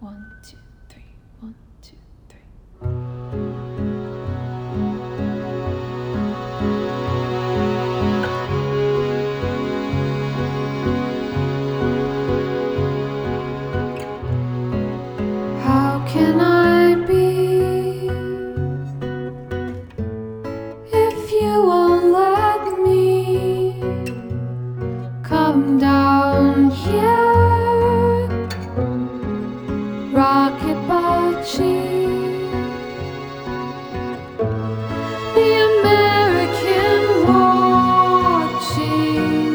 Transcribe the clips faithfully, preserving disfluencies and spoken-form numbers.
One, two, three, one, two, three. How can I be if you won't let me come down here? Rocketbachi, the American watching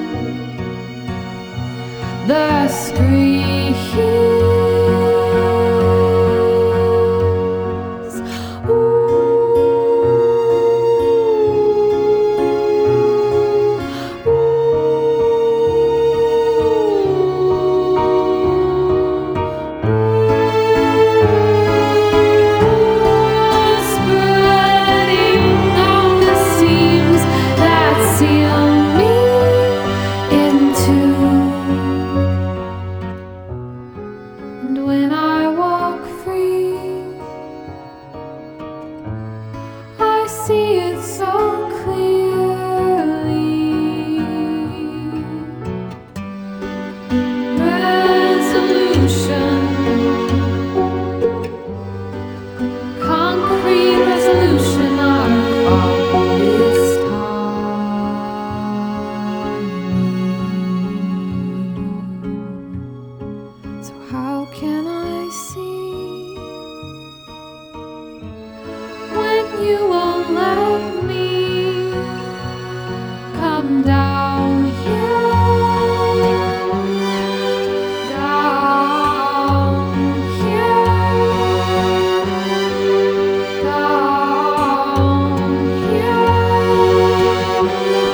the screens. And when I walk free, I see it so clearly. Resolution, concrete resolution of all this time. So how can I see when you won't let me come down here, down here, down here,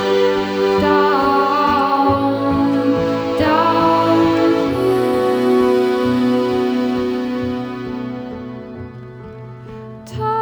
down, down here. Time